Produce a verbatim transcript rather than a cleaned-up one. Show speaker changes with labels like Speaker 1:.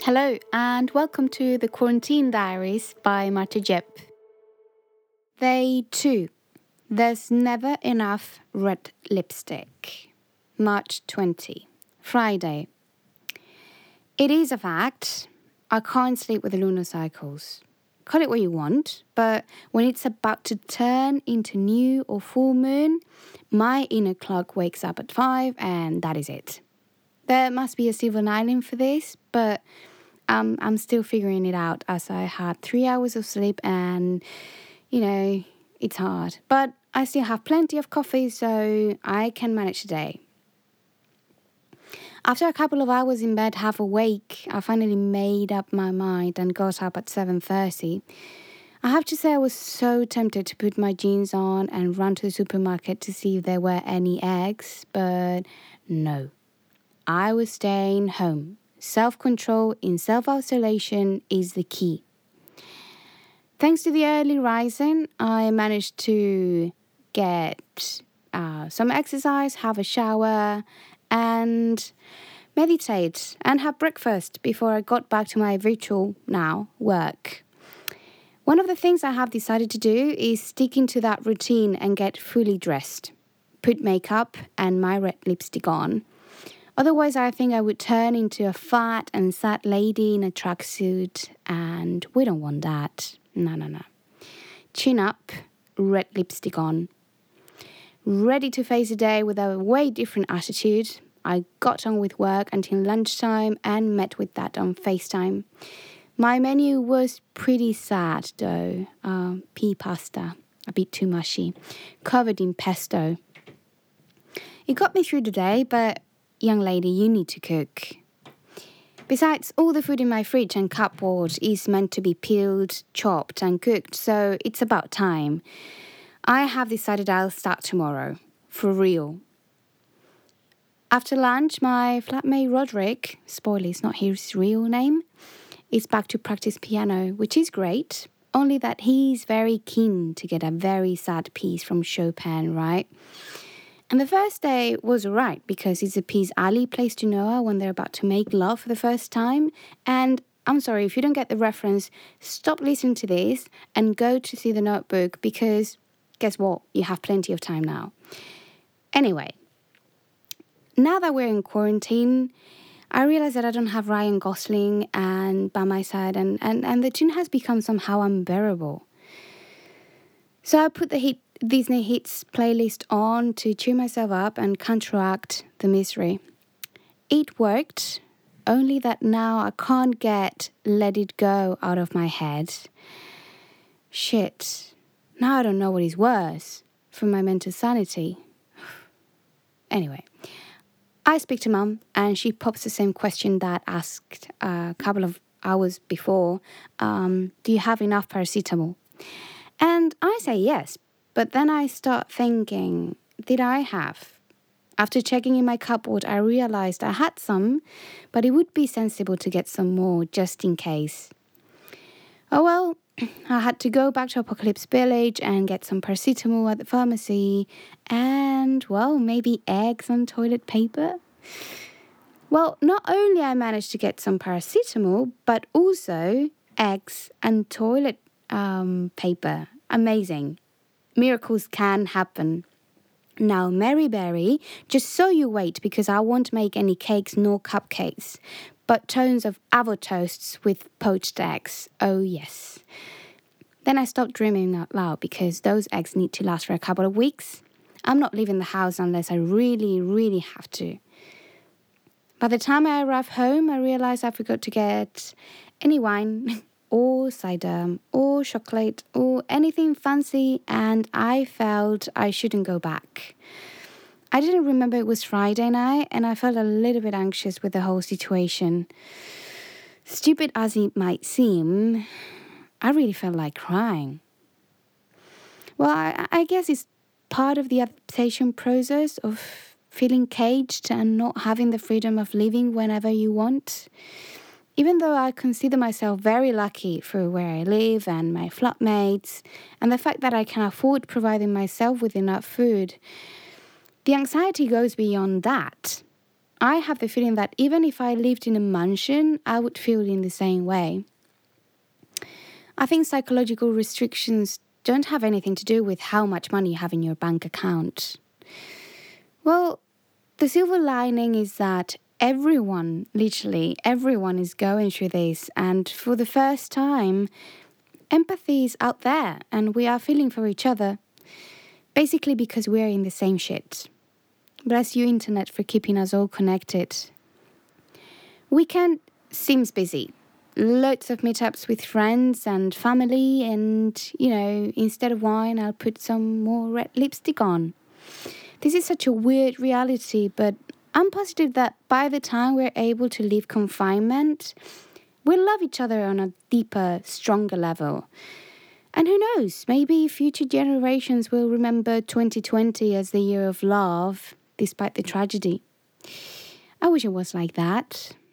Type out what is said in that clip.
Speaker 1: Hello, and welcome to the Quarantine Diaries by Marta Jep. Day two. There's never enough red lipstick. March twentieth. Friday. It is a fact. I can't sleep with the lunar cycles. Call it what you want, but when it's about to turn into new or full moon, my inner clock wakes up at five and that is it. There must be a silver lining for this, but um, I'm still figuring it out as I had three hours of sleep and, you know, it's hard. But I still have plenty of coffee, so I can manage the day. After a couple of hours in bed, half awake, I finally made up my mind and got up at seven thirty. I have to say I was so tempted to put my jeans on and run to the supermarket to see if there were any eggs, but no. I was staying home. Self-control in self-isolation is the key. Thanks to the early rising, I managed to get uh, some exercise, have a shower, and meditate and have breakfast before I got back to my virtual now work. One of the things I have decided to do is stick into that routine and get fully dressed, put makeup and my red lipstick on. Otherwise, I think I would turn into a fat and sad lady in a tracksuit, and we don't want that. No, no, no. Chin up, red lipstick on. Ready to face the day with a way different attitude. I got on with work until lunchtime and met with that on FaceTime. My menu was pretty sad though. Uh, pea pasta, a bit too mushy, covered in pesto. It got me through the day, but young lady, you need to cook. Besides, all the food in my fridge and cupboard is meant to be peeled, chopped and cooked, so it's about time. I have decided I'll start tomorrow, for real. After lunch, my flatmate Roderick, spoiler, it's not his real name, is back to practice piano, which is great, only that he's very keen to get a very sad piece from Chopin, right? And the first day was alright because it's a piece Ali plays to Noah when they're about to make love for the first time. And I'm sorry, if you don't get the reference, stop listening to this and go to see The Notebook because guess what? You have plenty of time now. Anyway, now that we're in quarantine, I realize that I don't have Ryan Gosling and by my side and, and, and the tune has become somehow unbearable. So I put the hit Disney Hits playlist on to cheer myself up and counteract the misery. It worked, only that now I can't get Let It Go out of my head. Shit. Now I don't know what is worse for my mental sanity. Anyway, I speak to Mum and she pops the same question that I asked a couple of hours before. Um, do you have enough paracetamol? And I say yes, but then I start thinking, did I have? After checking in my cupboard, I realized I had some, but it would be sensible to get some more just in case. Oh well, I had to go back to Apocalypse Village and get some paracetamol at the pharmacy and, well, maybe eggs and toilet paper. Well, not only I managed to get some paracetamol, but also eggs and toilet um, paper. Amazing. Miracles can happen. Now, Mary Berry, just so you wait because I won't make any cakes nor cupcakes, but tons of avocado toasts with poached eggs. Oh, yes. Then I stopped dreaming out loud because those eggs need to last for a couple of weeks. I'm not leaving the house unless I really, really have to. By the time I arrived home, I realized I forgot to get any wine or cider or chocolate or anything fancy, and I felt I shouldn't go back. I didn't remember it was Friday night and I felt a little bit anxious with the whole situation. Stupid as it might seem, I really felt like crying. Well, I, I guess it's part of the adaptation process of feeling caged and not having the freedom of living whenever you want. Even though I consider myself very lucky for where I live and my flatmates, and the fact that I can afford providing myself with enough food, the anxiety goes beyond that. I have the feeling that even if I lived in a mansion, I would feel in the same way. I think psychological restrictions don't have anything to do with how much money you have in your bank account. Well, the silver lining is that everyone, literally everyone, is going through this, and for the first time, empathy is out there and we are feeling for each other. Basically because we're in the same shit. Bless you, internet, for keeping us all connected. Weekend seems busy. Loads of meetups with friends and family, and, you know, instead of wine, I'll put some more red lipstick on. This is such a weird reality, but I'm positive that by the time we're able to leave confinement, we'll love each other on a deeper, stronger level. And who knows, maybe future generations will remember twenty twenty as the year of love, despite the tragedy. I wish it was like that.